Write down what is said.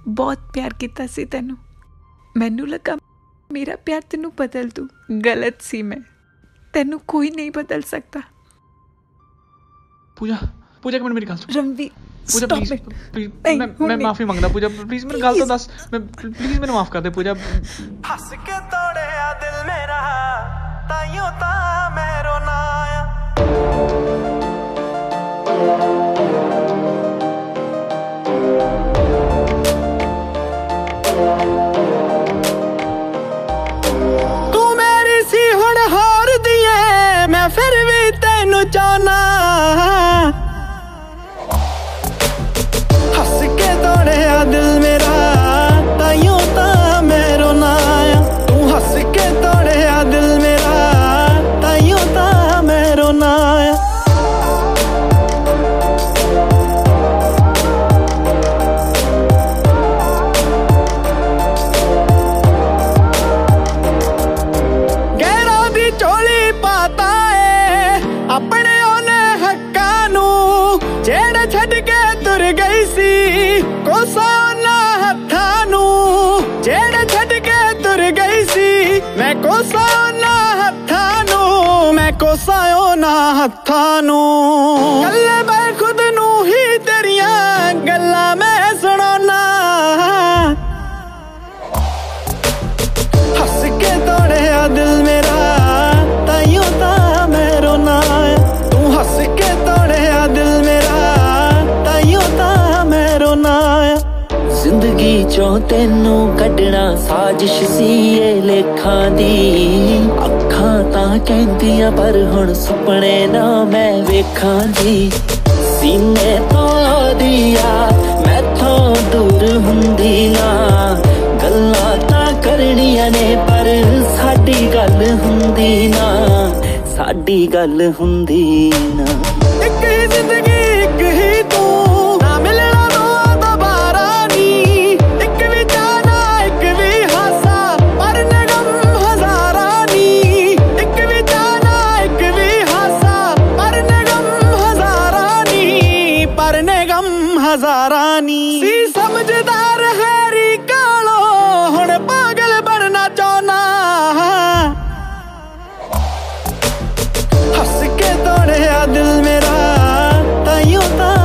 बहुत प्यार किया सी तैनू। मैनू लगा मेरा प्यार तेनू बदल दूँ, गलत सी मैं। तेनू कोई नहीं बदल सकता। पूजा पूजा एक मिनट मेरी गल सुन। Ranveer Pooja stop please it। Please नहीं, मैं माफी मांगदा पूजा, प्लीज मेरी गल तो दस। मैं प्लीज मेरे माफ कर दे पूजा। हस के तोड़िया दिल मेरा ताइयों ता मैं रोना आया। तू मेरी सी हुण हार दिए, मैं फिर भी तेनू चाहना। हस के तोड़िया दिल मेरा ताइयों ता मैं रोना आया। तू हस के तोड़िया दिल मेरा ताइयों ता मैं रोना आया। गैरा दी चोली पाता है अपने ओने हक्कां नू, जेड़े छड्ड के तुर गई सी कोसा ना हत्थां नू। जेड़े छड्ड के तुर गई सी मैं कोसा ना हत्थां नू, मैं कोसा ना हत्थां नू। कल्ले मैं खुद नू ही तेरियां गल्लां मैं सुनाना। हस के तोड़िया दिल मेरा ताइयों ता मैं रोना आया। तू हस के तोड़िया दिल मेरा ताइयों ता मैं रोना आया। जिंदगी चों तेनू कड्डना साजिश सी ए लेखां दी। अखां तां कहंदियां पर हुण सुपने ना मैं वेखां जी। सीने तो दिया मैथों दूर हुंदी ना, गल्लां तां करनियां ने पर साडी गल हुंदी ना, साडी गल हुंदी ना। एक ही जिंदगी एक ही तू, ना मिलना दोबारा नी। एक भी जाना एक भी हासा, पर निगम हजारा नी। एक भी जाना एक भी हासा, पर निगम हजारा नी। पर निगम हजारा नी। सी समझदार हैरी कालो हुण पागल बनना चाहना। हस के तोड़िया दिल मेरा ताइयों ता